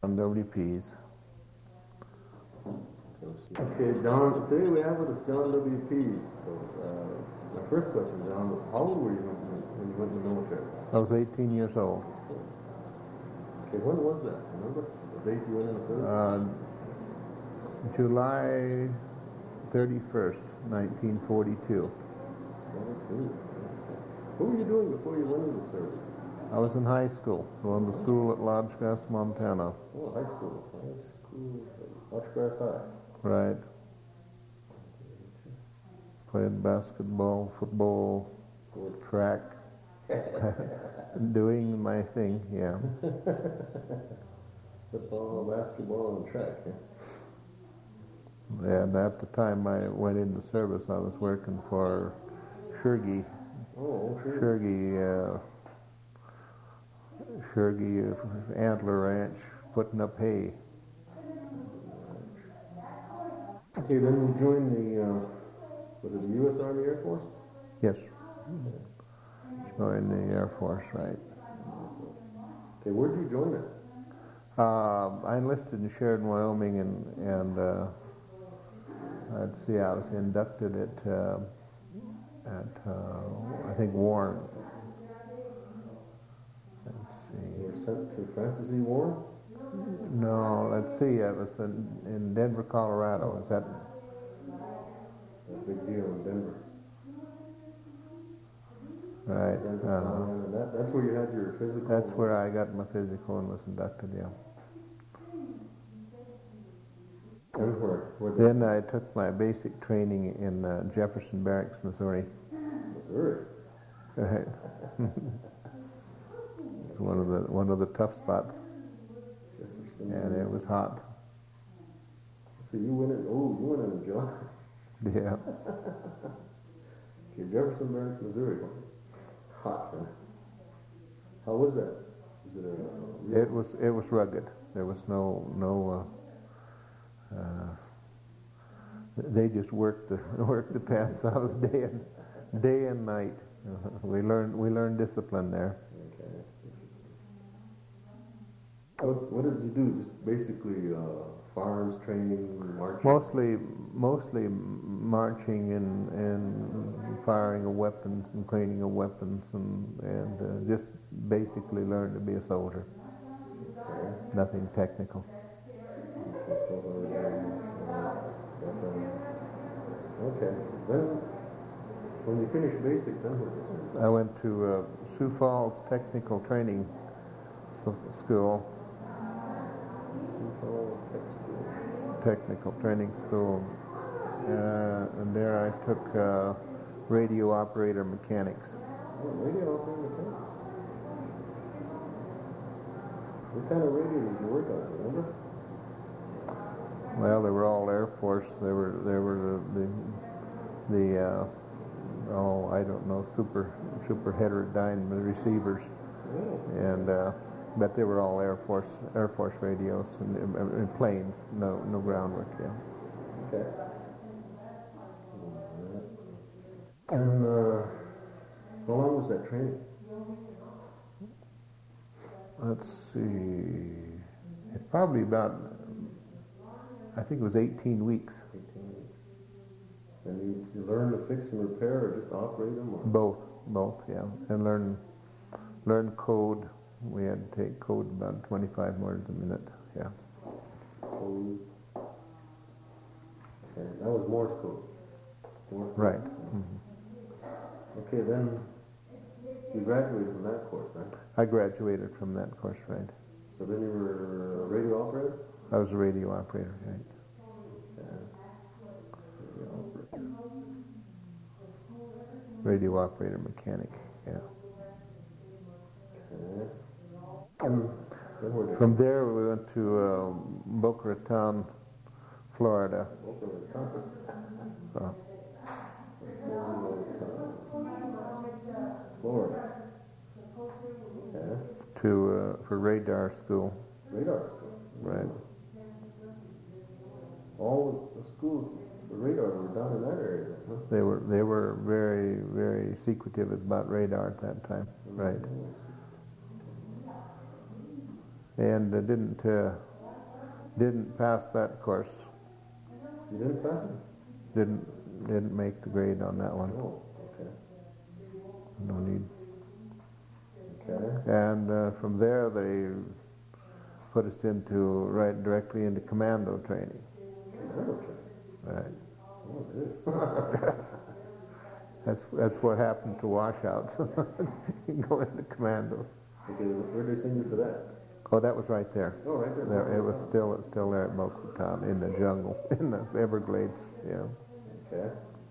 on WPs. Okay, John, today we have with us John W. Pease. So, my first question, John, was how old were you when you went in the military? I was 18 years old. Okay, when was that? Remember the date you went in the service? July 31st, 1942. 22. What were you doing before you went into the service? I was in high school, going to school at Lodgegrass, Montana. Oh, high school. Lodgegrass High. Right. Played basketball, football, track, doing my thing, yeah. Football, basketball, and track, yeah. And at the time I went into service, I was working for Shergy. Oh, sure. Shergy Antler Ranch, putting up hay. Okay, then you joined was it the U.S. Army Air Force? Yes. Joined the Air Force, right. Okay, where did you join it? I enlisted in Sheridan, Wyoming, and let's see, I was inducted at I think Warren. Let's see. You were sent to Francis E. Warren? No, let's see, it was in Denver, Colorado. Is that? That's a big deal in Denver. Right. That's where you had your physical? That's where I got my physical and was inducted, yeah. Then I took my basic training in Jefferson Barracks, Missouri. Missouri? Right. one of the tough spots. Jefferson. And it was hot. So you went in a job? Yeah. Okay, Jefferson Barracks, Missouri. Hot, huh? How was that? It was rugged. There was no they just worked the pants out day and night. We learned discipline there. Okay. What did you do? Just basically farms, training, marching? Mostly marching and firing of weapons and cleaning of weapons and just basically learn to be a soldier. Okay. Nothing technical. Okay. Then, when you finished basic, then what was it? I went to Sioux Falls Technical Training School. Sioux Falls Technical Training School. And there I took radio operator mechanics. Oh, radio operator mechanics? What kind of radio did you work on, remember? Well, they were all Air Force. They were the I don't know, super heterodyne receivers, and but they were all Air Force radios and planes. No groundwork. Yeah. Okay. And how long was that training? Let's see. It's probably about, I think it was 18 weeks. 18 weeks. And you learned to fix and repair or just operate them? Or? Both, yeah. And learn code. We had to take code about 25 words a minute, yeah. Code. Okay, that was Morse code. Right. Mm-hmm. Okay, then you graduated from that course, right? I graduated from that course, right. So then you were a radio operator? I was a radio operator, right. Radio operator mechanic, yeah. Okay. And from there we went to Boca Raton, Florida. Boca Raton? Florida. Okay. For radar school. Radar school? Right. All the schools for radar were down in that area, huh? They were very, very secretive about radar at that time, right. And Didn't pass that course. You didn't pass it? Didn't make the grade on that one. Oh, okay. No need. Okay. And from there they put us directly into commando training. Commando training? Right. Oh, good. That's what happened to washouts. You go into commandos. Okay, where did they send you for that? Oh, that was right there. Oh, right there. It was still there at Boca Raton in the jungle, in the Everglades. Yeah. Okay.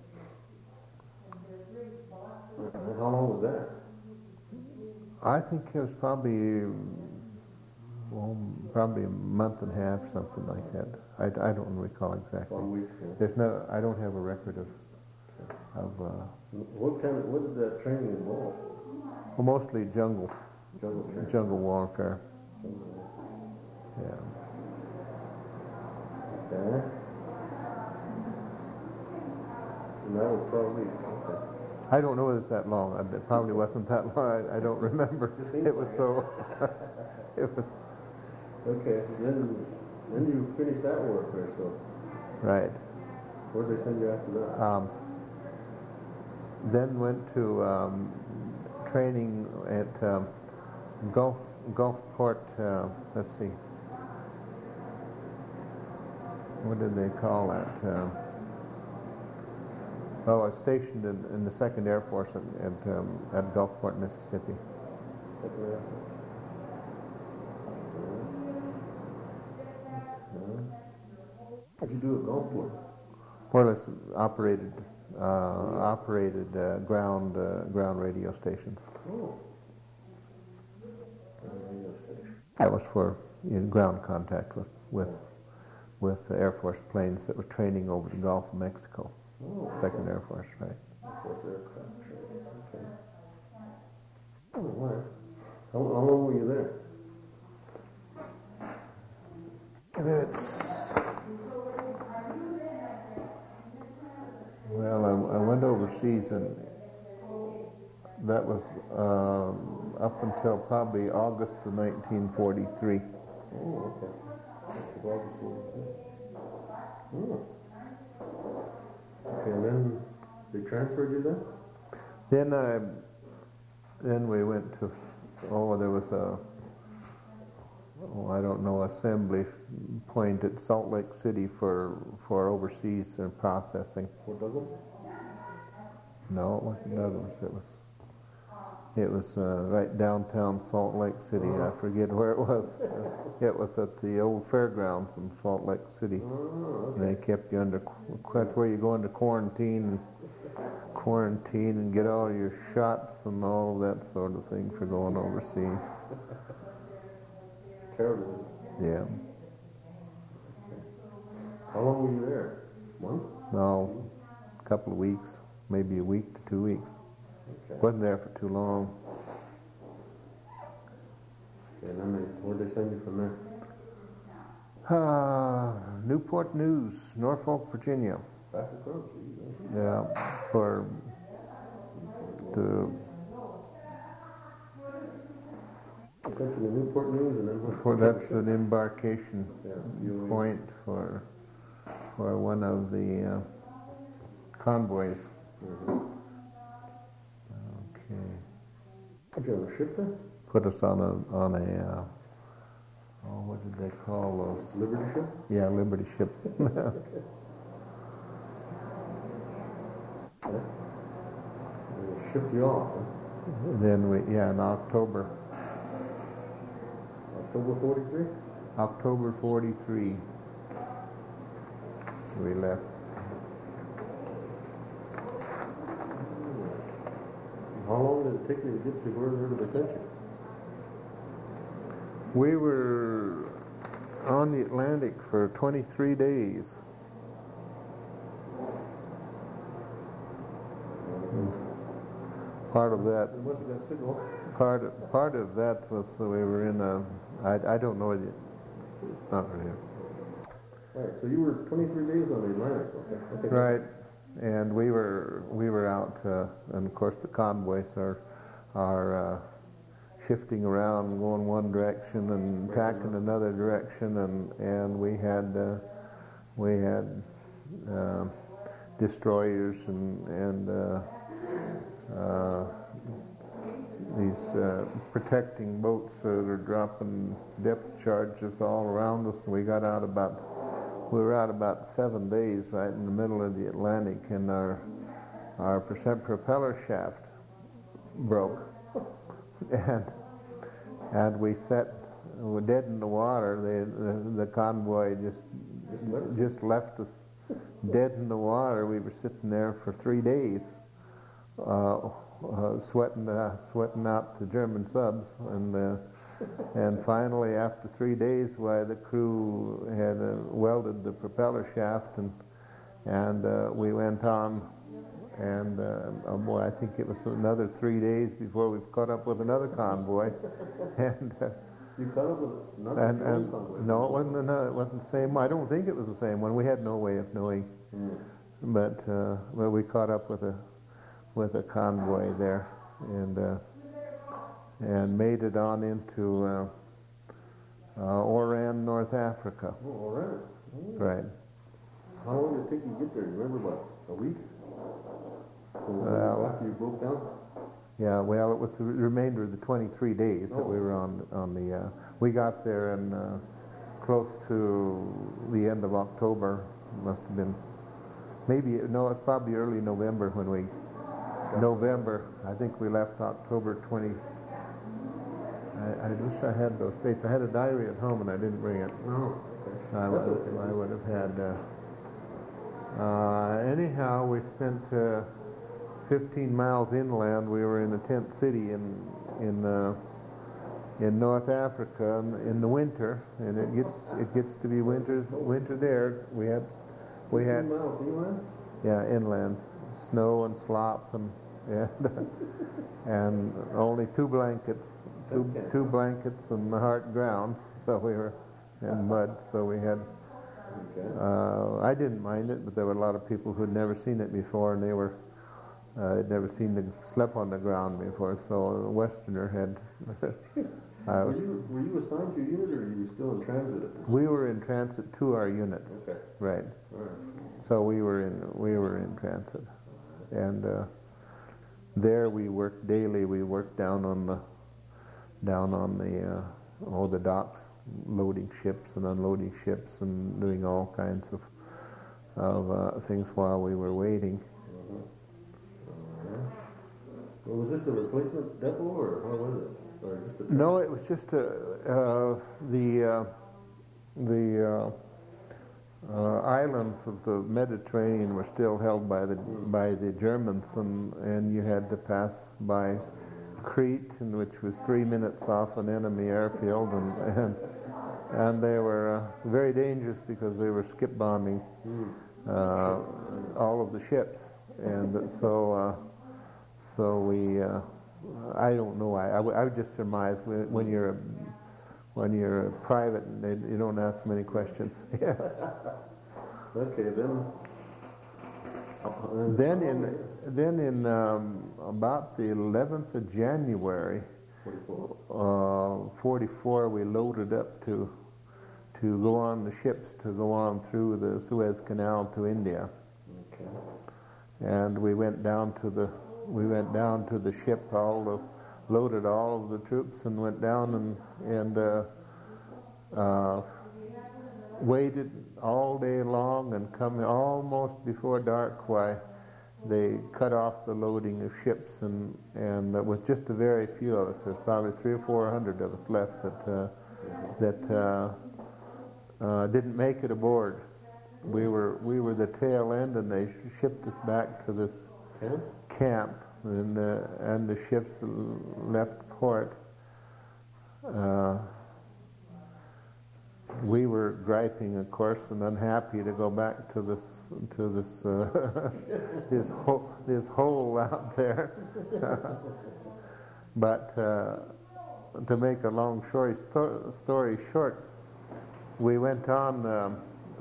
How long was that? I think it was probably a month and a half, something like that. I don't recall exactly. 1 week. I don't have a record of. What did that training involve? Well, mostly jungle warfare. Yeah. Okay. And that was 12 weeks. Okay. I don't know if it's that long. It probably wasn't that long. I don't remember. It was so. It was, Okay. Then you finished that warfare, so right. where did they send you after that? Then went to training at Gulfport. Let's see. What did they call that? I was stationed in the 2nd Air Force at Gulfport, Mississippi. What did you do at Gulfport? More or less operated ground radio stations. Oh. That was for ground contact with Air Force planes that were training over the Gulf of Mexico. Oh. 2nd Air Force, right? Fourth aircraft training. Okay. Oh, all right. How long were you there? Well, I went overseas, and that was up until probably August of 1943. Oh, okay. Oh. Okay, and then they transferred you then? Then we went to, there was I don't know, assembly point at Salt Lake City for overseas processing. Fort Douglas? No, it wasn't Douglas. It was right downtown Salt Lake City. I forget where it was. It was at the old fairgrounds in Salt Lake City. Oh, okay. And they kept you that's where you go into quarantine and get all your shots and all of that sort of thing for going overseas. Terrible. Yeah. How long were you there? Month? No, a couple of weeks, maybe a week to 2 weeks. Okay. Wasn't there for too long. And then where'd they send you from there? Newport News, Norfolk, Virginia. Back across. Yeah, Sent you to Newport News and then that's an embarkation Yeah, point for one of the convoys. Mm-hmm. Okay. Put you on a ship then? Put us on a what did they call those? Liberty ship? Yeah, Liberty ship. Okay. And they shipped you off, huh? Then in October October 43? October 43, we left. How long did it take you to get to where they sent you? We were on the Atlantic for 23 days. Part of that, It must have been signal. part of that was we were in I don't know, not really. Right, so you were 23 days on the Atlantic, okay? Right, and we were out, and of course the convoys are shifting around, going one direction and tacking another direction, and we had destroyers and these protecting boats that are dropping depth charges all around us. And we were out about 7 days right in the middle of the Atlantic, and our propeller shaft broke, and we were dead in the water. The convoy just left us dead in the water. We were sitting there for 3 days, sweating out the German subs, and finally, after 3 days, the crew had welded the propeller shaft, and we went on. And I think it was another 3 days before we caught up with another convoy. And you caught up with another convoy? No, it wasn't the same. I don't think it was the same one. We had no way of knowing. But we caught up with a convoy there, and made it on into Oran, North Africa. Oh, Oran. Right. How long did it take you to get there? You remember, about a week? After you broke down? Yeah, well, it was the remainder of the 23 days that we were on the. We got there in close to the end of October. Must have been it's probably early November when we. November, I think we left October 20. I wish I had those dates. I had a diary at home and I didn't bring it. Oh, okay. I would have had. Anyhow, we spent 15 miles inland. We were in a tent city in North Africa in the winter, and it gets to be winter there. We had 15 miles inland? Yeah, inland, snow and slop and only two blankets and the hard ground. So we were in mud. So we had. Okay. I didn't mind it, but there were a lot of people who'd never seen it before, and they'd never slept on the ground before. So a Westerner had. Were you assigned to a unit, or were you still in transit at this? We were in transit to our units. Okay. Right. All right. So we were in transit, and there we worked daily. We worked down on the docks, loading ships and unloading ships, and doing all kinds of things while we were waiting. Well, was this a replacement depot, or what was it? Or just a No, it was just the islands of the Mediterranean were still held by the Germans, and you had to pass by Crete, which was 3 minutes off an enemy airfield, and they were very dangerous because they were skip bombing all of the ships, and so we. I don't know. I would just surmise when you're a private, you don't ask many questions. Yeah. Okay, then. Then in about the 11th of January, 44, we loaded up to go on the ships to go on through the Suez Canal to India. Okay. And we went down to the ship, loaded all of the troops, and went down and waited all day long, and come almost before dark. Why, they cut off the loading of ships, and with just a very few of us, there's probably 300 or 400 of us left that didn't make it aboard. We were the tail end, and they shipped us back to this camp, and the ships left port. We were griping, of course, and unhappy to go back to this hole out there. But to make a long story short, we went on.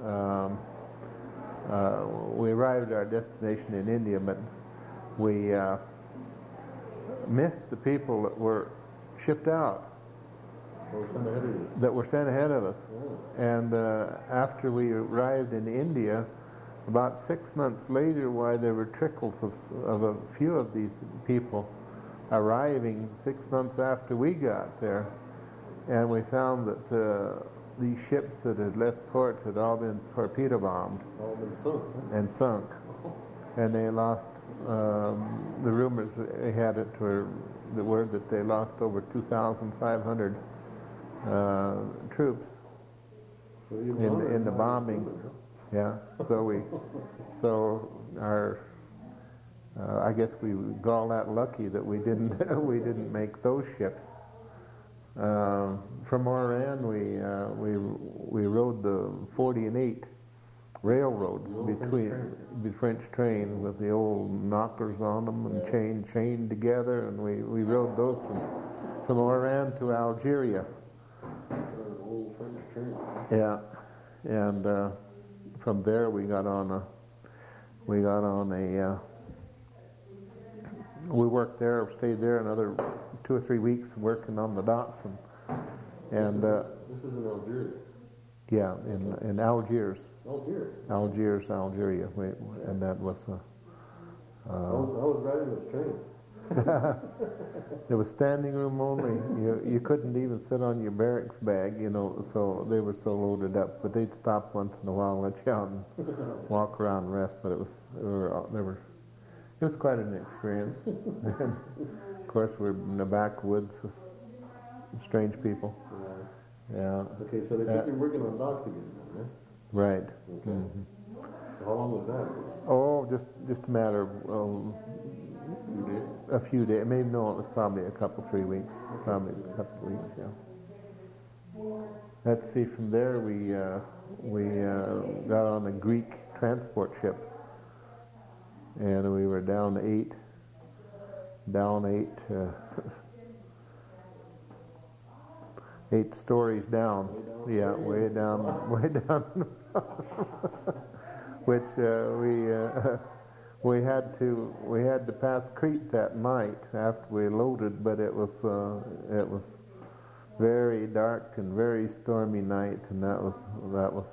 We arrived at our destination in India, but we missed the people that were shipped out Or sent ahead of you. that were sent ahead of us. Oh. And after we arrived in India, about 6 months later, why there were trickles of a few of these people arriving 6 months after we got there, and we found that these ships that had left port had all been torpedo bombed All been sunk, huh? and sunk, and they lost. The rumors they had it were the word that they lost over 2,500 troops So you in the bombings. Yeah. So our I guess we got all that lucky that we didn't we didn't make those ships. From Oran, we rode the 40 and 8 railroad between the French train with the old knockers on them and chained together, and we rode those from Oran to Algeria. Old French train. Yeah, and from there we got on a we worked there, stayed there another 2 or 3 weeks working on the docks, and This is in Algeria. yeah, in Algiers, Algeria. Algeria, and that was I was riding this train. there was standing room only. You couldn't even sit on your barracks bag, so they were so loaded up. But they'd stop once in a while and let you out and walk around and rest. But it was quite an experience. And of course, we're in the backwoods with strange people. Yeah. Okay, so they took you working on docks again, then, Right. right? Okay. Mhm. How long was that? Oh, just a matter of a few days. Maybe no, it was probably a couple, 3 weeks. Probably a couple of weeks. Yeah. Let's see. From there, we got on a Greek transport ship, and we were down 8 8 stories down. Yeah, way down, which we had to pass Crete that night after we loaded, but it was very dark and very stormy night, and that was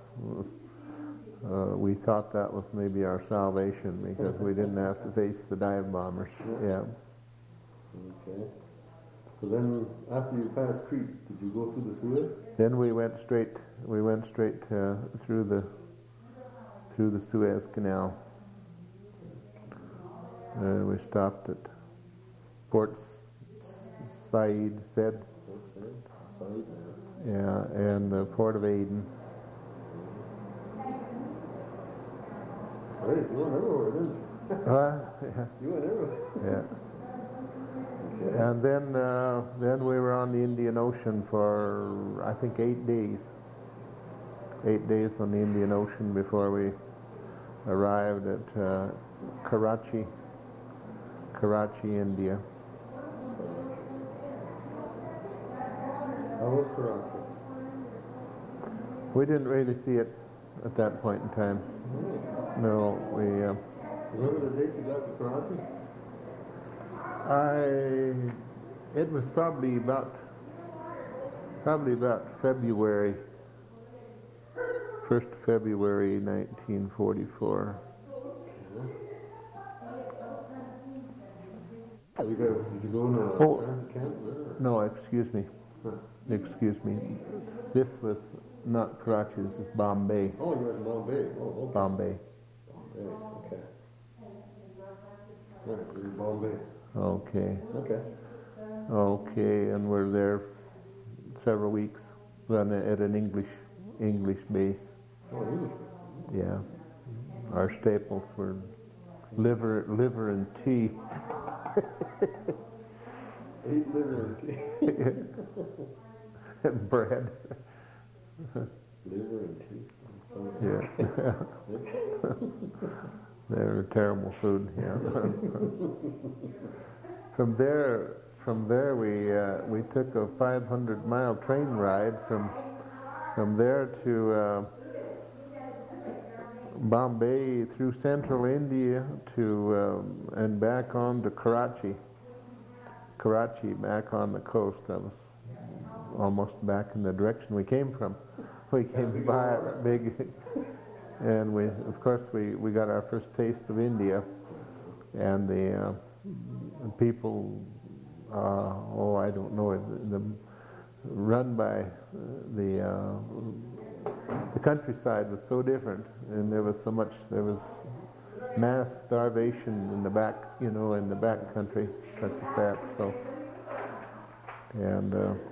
we thought that was maybe our salvation because we didn't have to face the dive bombers. Yeah. Okay. So then, after you passed Crete, did you go through the Suez? Then we went straight through the Suez Canal. We stopped at Port Said, yeah, and the Port of Aden. Hey, you went everywhere, didn't you? Yeah. You went everywhere. Yeah. Okay. And then we were on the Indian Ocean for I think 8 days. 8 days on the Indian Ocean before we arrived at Karachi, India. How was Karachi? We didn't really see it at that point in time. No, we. Remember the date you got to Karachi? It was probably about February, 1st February 1944. Did you go in a camp there? No, excuse me. This was not Karachi. This is Bombay. Oh, you were in Bombay. Oh, okay. Bombay. Bombay, okay. Right, you're in Bombay. Okay. Okay. And we're there several weeks at an English base. Oh, English. Yeah. Our staples were liver and tea. Ate liver and tea. And bread. Liver and tea. Yeah. They were terrible food. Yeah. From there we took a 500-mile train ride from there to Bombay through central India to and back on to Karachi. Karachi back on the coast. I was almost back in the direction we came from. We came by a big, and of course, we got our first taste of India, and the people, I don't know, run by the countryside was so different, and there was mass starvation in the back, in the back country, such as that. So, and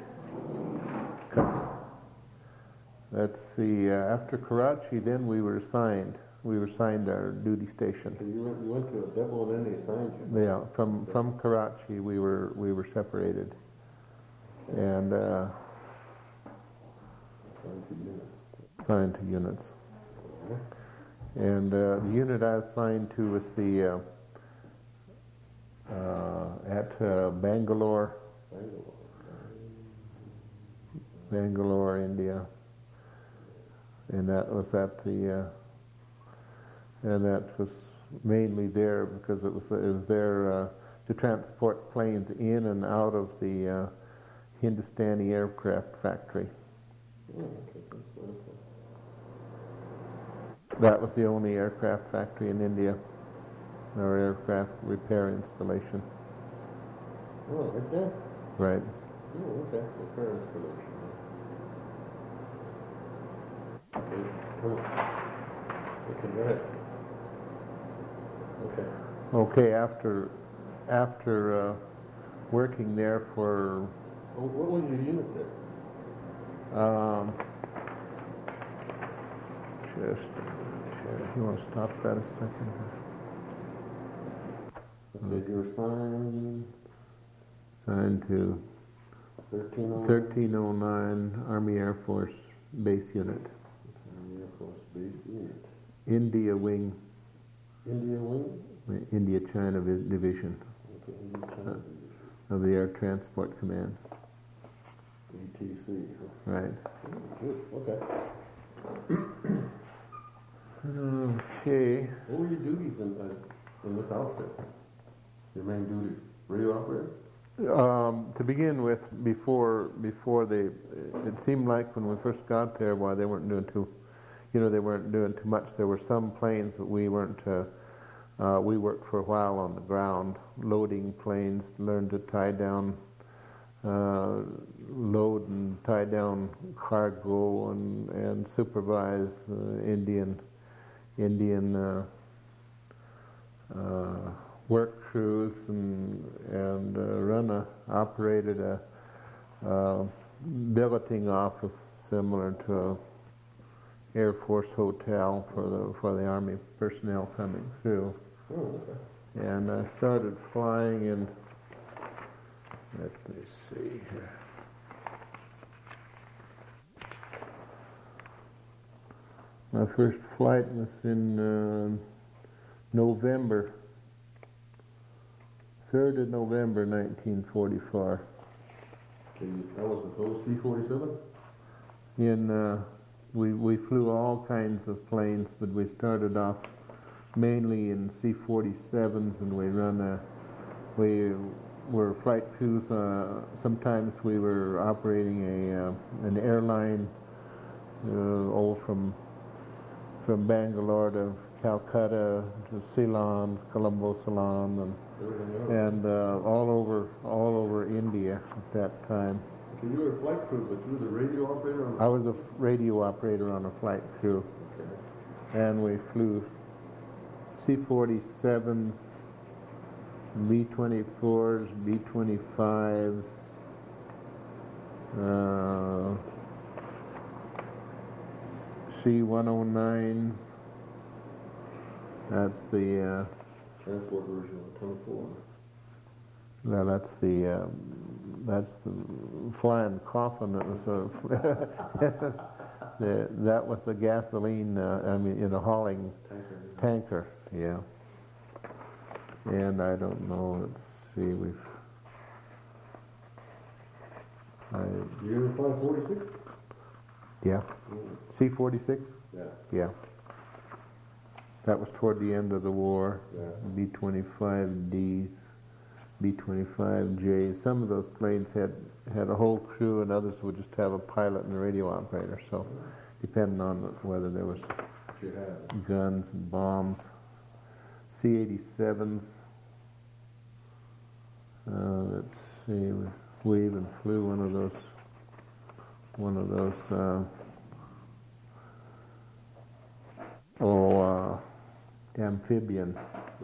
let's see. After Karachi, then we were assigned. We were assigned our duty station. So you went to a depot and then they assigned you. Yeah, from Karachi, we were separated, and assigned to units. And the unit I was assigned to was the at Bangalore, India, and that was at the and that was mainly there because it was there to transport planes in and out of the Hindustani aircraft factory. That was the only aircraft factory in India, or aircraft repair installation. Oh, right there? Right. Oh, okay. Repair installation. Okay, come on. Okay, go ahead. Okay. Okay, after working there for... What was your unit there? You want to stop that a second? Okay, you were Signed to 1309 Army Air Force Base Unit. Army Air Force Base Unit. India Wing. India Wing? India-China Division. Okay, India-China Division. Of the Air Transport Command. ATC. Right. Good. Okay. Okay. What were your duties in this outfit? Your main duty? Radio operator? To begin with, before it seemed like when we first got there, they weren't doing too much. There were some planes that we weren't. We worked for a while on the ground, loading planes, learned to tie down, load and tie down cargo, and supervise Indian work crews and operated a billeting office similar to a Air Force hotel for the Army personnel coming through. Oh, okay. And I started flying in. Let me see here. My first flight was in November, 3rd of November, 1944. That was the C-47? We flew all kinds of planes, but we started off mainly in C-47s, and we were flight crews. Sometimes we were operating an airline, from Bangalore to Calcutta to Ceylon, Colombo, Ceylon, and all over India at that time. So you were a flight crew, but you were the radio operator on the... I was a radio operator on a flight crew. Okay. And we flew C-47s, B-24s, B-25s, C-109s. That's the... Transport version of 24. No, that's the flying coffin that was that was the gasoline, hauling tanker, yeah. And I don't know, let's see, You ever fly 46? Yeah. C-46? Yeah. Yeah. That was toward the end of the war. Yeah. B-25Ds. B-25J. Some of those planes had a whole crew, and others would just have a pilot and a radio operator. So, depending on whether there was guns and bombs. C-87s. Let's see. We even flew one of those amphibian.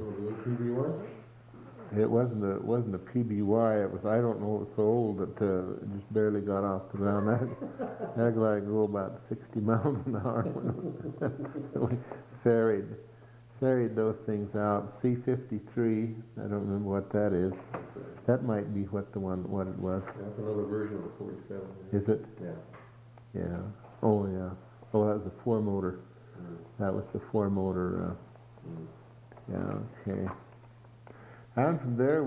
It wasn't a PBY. It was, I don't know, it was so old that it just barely got off the ground. That guy go about 60 miles an hour. We ferried those things out. C-53. I don't remember what that is. That might be what it was. That's another version of the 47. Is it? Yeah. Yeah. Oh yeah. Oh, that was the four motor. That was the four motor. Yeah. Okay. And from there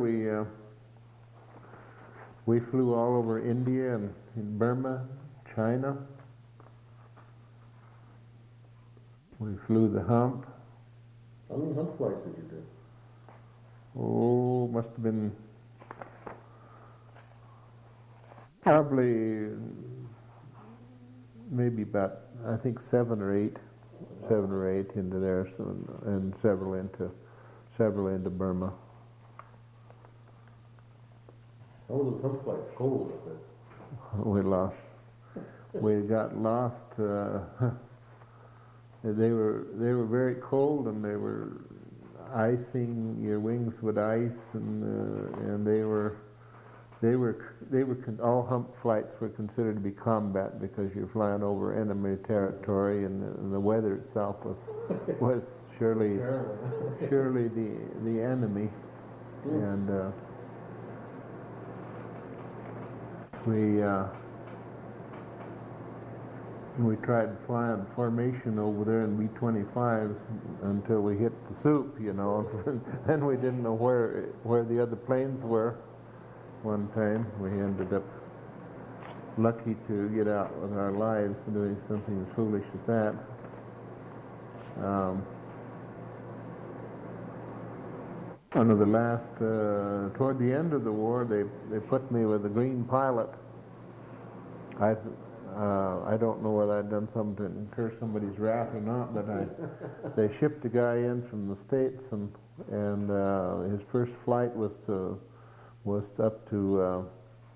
we flew all over India and in Burma, China. We flew the hump. How many hump flights did you do? Oh, must have been probably maybe about, I think, seven or eight into there, so, and several into Burma. How were those hump flights cold up there? We got lost. They were very cold, and they were icing your wings with ice, and all hump flights were considered to be combat because you're flying over enemy territory, and the weather itself was surely the enemy, and we tried to fly in formation over there in B-25s until we hit the soup, you know. Then we didn't know where the other planes were. One time we ended up lucky to get out with our lives doing something as foolish as that. One of the last, toward the end of the war, they put me with a green pilot. I don't know whether I'd done something to incur somebody's wrath or not, but they shipped a guy in from the States, and his first flight was up to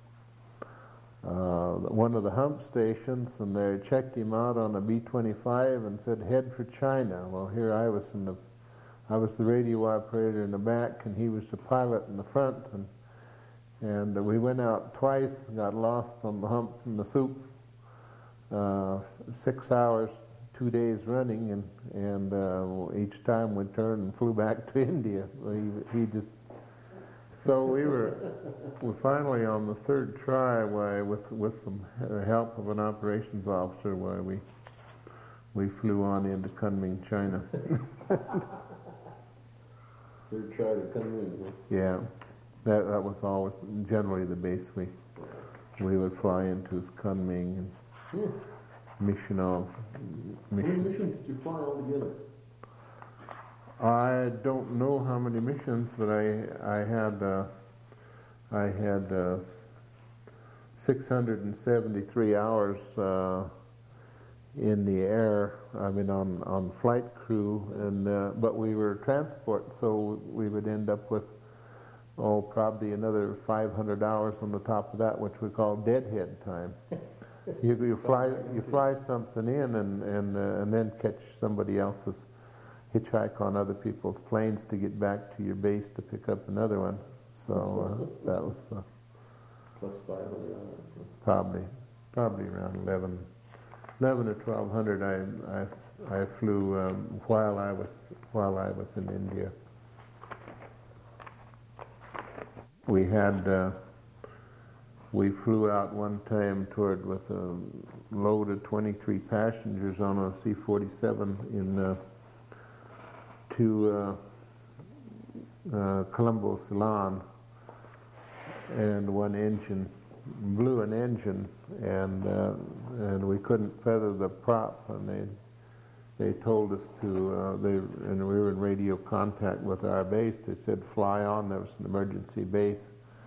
one of the hump stations, and they checked him out on a B-25 and said, "Head for China." Well, here I was the radio operator in the back, and he was the pilot in the front, and we went out twice, got lost on the hump in the soup. 6 hours, 2 days running, and each time we turned and flew back to India. So we're finally on the third try, with some help of an operations officer, we flew on into Kunming, China. Third try to Kunming. Huh? Yeah, that was always generally the base we would fly into is Kunming and Mission. How many missions did you fly altogether? I don't know how many missions, but I had 673 hours in the air. I mean, on flight crew, and but we were transport, so we would end up with probably another 500 hours on the top of that, which we call deadhead time. You fly something in, and then catch somebody else's, hitchhike on other people's planes to get back to your base to pick up another one. So that was plus 500 hours. Probably around 11 or 1200. I flew while I was in India. We flew out one time with a load of 23 passengers on a C-47 to Colombo, Ceylon, and blew an engine, and we couldn't feather the prop, and they told us to, and we were in radio contact with our base. They said fly on. There was an emergency base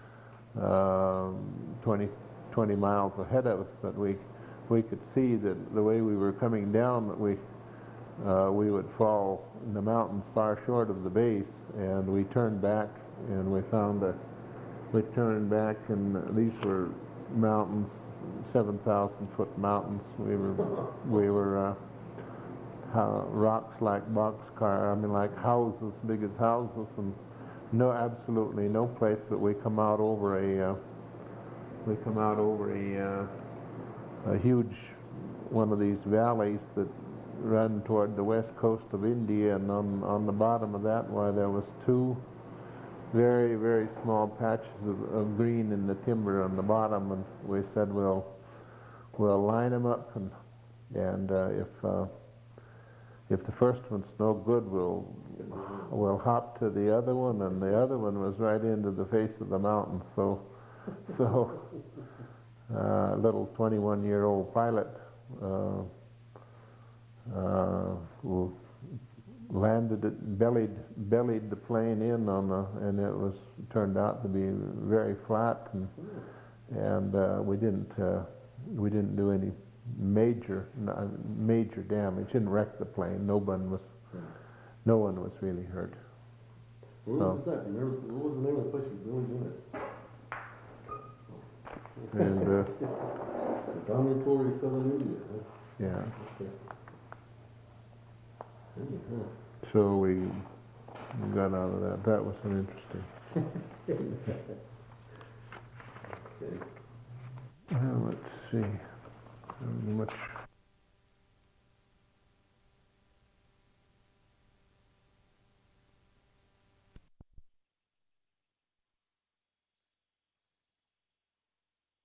20 miles ahead of us, but we could see that the way we were coming down, that we would fall in the mountains far short of the base, and we turned back, and we turned back, and these were mountains, 7,000-foot mountains. We were rocks like like houses, big as houses, and absolutely no place. But we come out over a huge one of these valleys that run toward the west coast of India, and on the bottom of that, there was two very, very small patches of green in the timber on the bottom, and we said we'll line them up, and if the first one's no good, we'll hop to the other one, and the other one was right into the face of the mountain. So a little 21-year-old pilot who landed it, bellied the plane in and it turned out to be very flat, and we didn't do any major damage. Didn't wreck the plane. No one was really hurt. Where was that? You remember, what was the name of the place you were doing it? And Dormitory Southern India. Huh? yeah. Okay. So we got out of that. That was interesting. Okay. Let's see. How much